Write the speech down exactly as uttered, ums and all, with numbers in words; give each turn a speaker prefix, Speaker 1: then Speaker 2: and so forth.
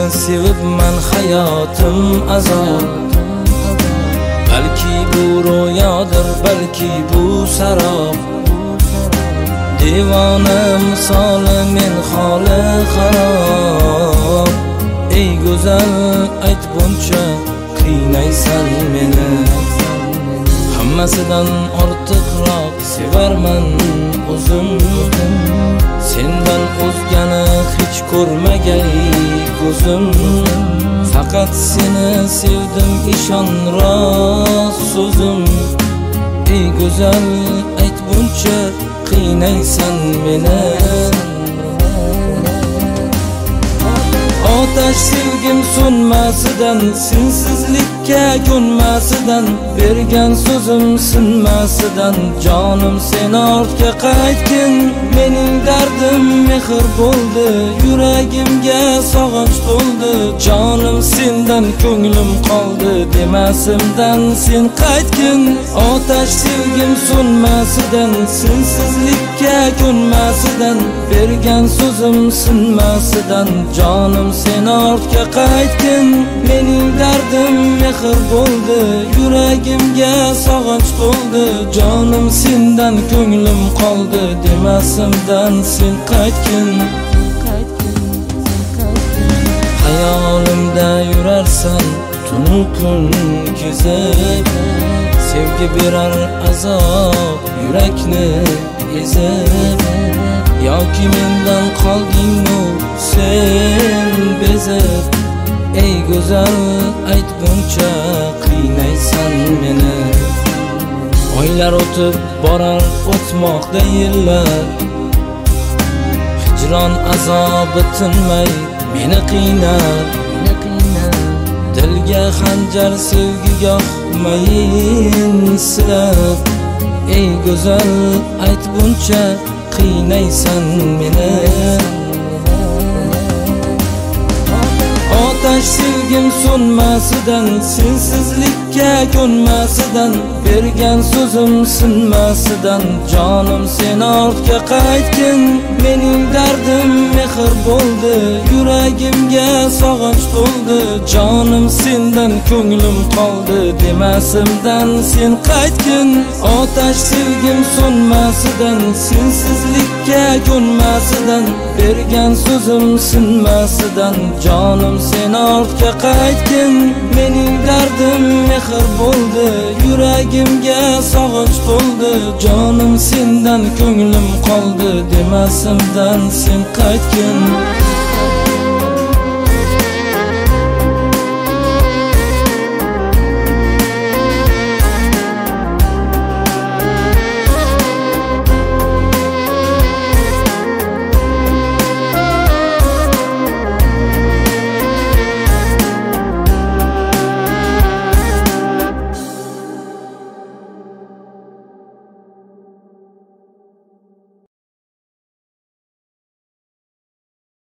Speaker 1: sevibman hayotim azob. Balki bu ro'yodir, balki bu sarob. Devona misoli men holi xarob. Ey go'zal ayt buncha qiynaysan meni. Hammasidan ortiqroq sevarman o'zim. Sendan o'zgani hech ko'rmagay ko'zim. Faqat seni sevdim, ishon rost so'zim. Ey go'zal ayt buncha qiynaysan meni. Otash sevgim so'nmasidan, sensizlikka ko'nmasidan, bergan so'zim sinmasidan, jonim sen ortga qaytgin. Mening dardim mehr bo'ldi, yuragimga sog'inch to'ldi. Jonim sendan ko'nglim qoldi, demasimdan sen qaytgin. Otash sevgim so'nmasidan, sensizlikka ko'nmasidan, bergan so'zim sinmasidan, jonim sen ortga qaytgin. Mening dardim mehr bo'ldi, yuragimga sog'inch to'ldi. Jonim sendan ko'nglim qoldi, demasimdan sen qaytgin. Hayolimda yurarsan tunu kun kezib, sevgi berar azob yurakni ezib. Yoki mendan qoldingmi sen bezib. Ey go'zal ayt buncha qiynaysan meni. Oylar o'tib borar, o'tmoqda yillar. Hijron azobi tinmay meni qiynar. Dilga xanjar sevgi goh mayin silab. Ey go'zal ayt buncha qiynaysan meni. Otash sevgim so'nmasidan, sensizlikka ko'nmasidan, bergan so'zim sinmasidan, jonim sen ortga qaytgin. Mening dardim mehr bo'ldi, yuragimga sog'inch to'ldi. Jonim sendan ko'nglim qoldi, demasimdan sen qaytgin. Otash sevgim so'nmasidan, sensizlikka ko'nmasidan, bergan so'zim sinmasidan, jonim sen ortga qaytgin. Mening dardim mehr bo'ldi, yuragimga sog'inch to'ldi. Jonim sendan ko'nglim qoldi, demasimdan sen qaytgin.